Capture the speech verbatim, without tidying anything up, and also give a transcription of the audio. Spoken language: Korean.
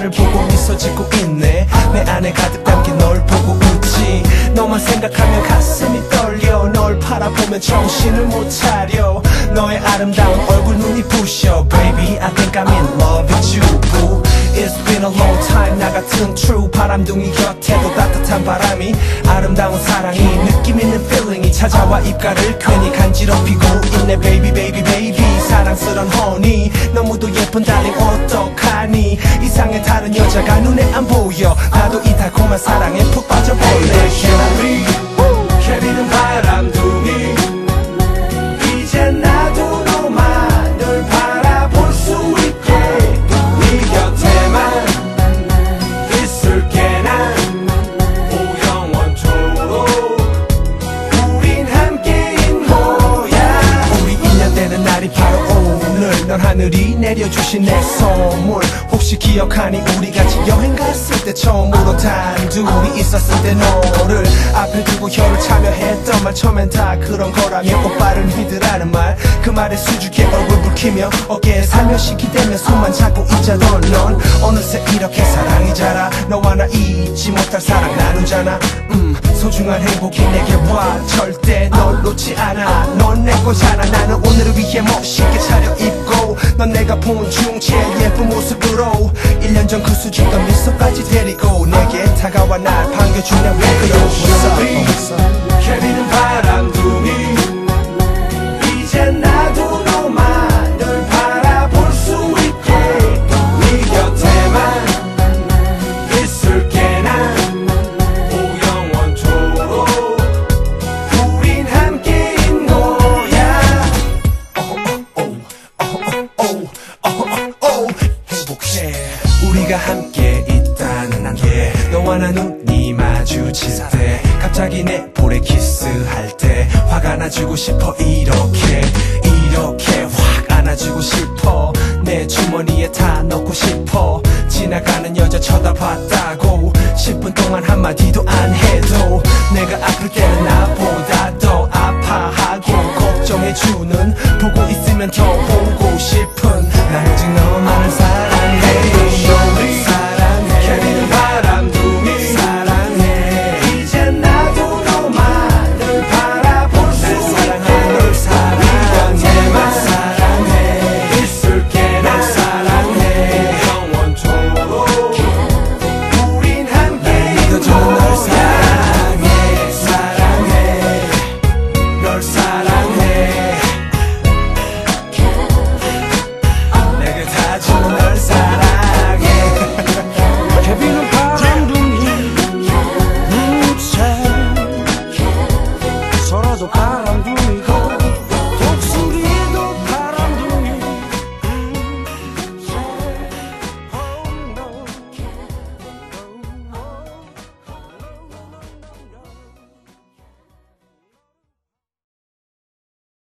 나를 보고 미소 짓고 있네. 내 안에 가득 담긴 널 보고 웃지. 너만 생각하면 가슴이 떨려. 널 바라보면 정신을 못 차려. 너의 아름다운 얼굴 눈이 부셔. Baby I think I'm in love with you boo. It's been a long time. 나 같은 true 바람둥이 곁에도 따뜻한 바람이, 아름다운 사랑이, 느낌 있는 feeling이 찾아와 입가를 괜히 간지럽히고 있네. Baby baby baby 사랑스런 honey, 너무도 예쁜 darling 어떡하니. 이상해 다른 여자가 눈에 안 보여. 나도 이 달콤한 사랑에 푹 빠져볼래. 캐리 캐리는 바람둥이. 이제 나도 너만을 바라볼 수 있게 네 곁에만 있을게. 난 오영원토록 우린 함께인 거야. 우리 인연되는 날이 바로 오늘. 넌 하늘이 내려주신 내 선물. 혹시 기억하니 우리 같이 여행 갔을 때 처음으로 단둘이 있었을 때 너를 앞에 두고 혀를 참여했던 말. 처음엔 다 그런 거라며 오빠를 믿으라는 말. 그 말에 수줍게 얼굴 붉히며 어깨에 살며시 기대며 손만 잡고 있자던 넌 어느새 이렇게 사랑이 자라. 너와 나 잊지 못할 사랑 나누잖아. 음 소중한 행복이 내게 와. 절대 널 놓지 않아. 넌 내 거잖아. 나는 오늘을 위해 멋있게 차려입고 넌 내가 본 중 제일 예쁜 모습으로 일 년 전 그 수줍던 미소까지 데리고 내게 다가와 날 반겨주냐. 왜 그러겠어. 캐리는 바람둥이. 이제 나도 너만을 바라볼 수 있게 네 곁에만 있을게. 난 오영원토록 우린 함께인 거야. 행복해 우리가 함께 있다는 게. 너와 나 눈이 마주칠 때 갑자기 내 볼에 키스할 때 화가 나주고 싶어. 이렇게 이렇게 확 안아주고 싶어. 내 주머니에 다 넣고 싶어. 지나가는 여자 쳐다봤다고 십 분 동안 한마디도 안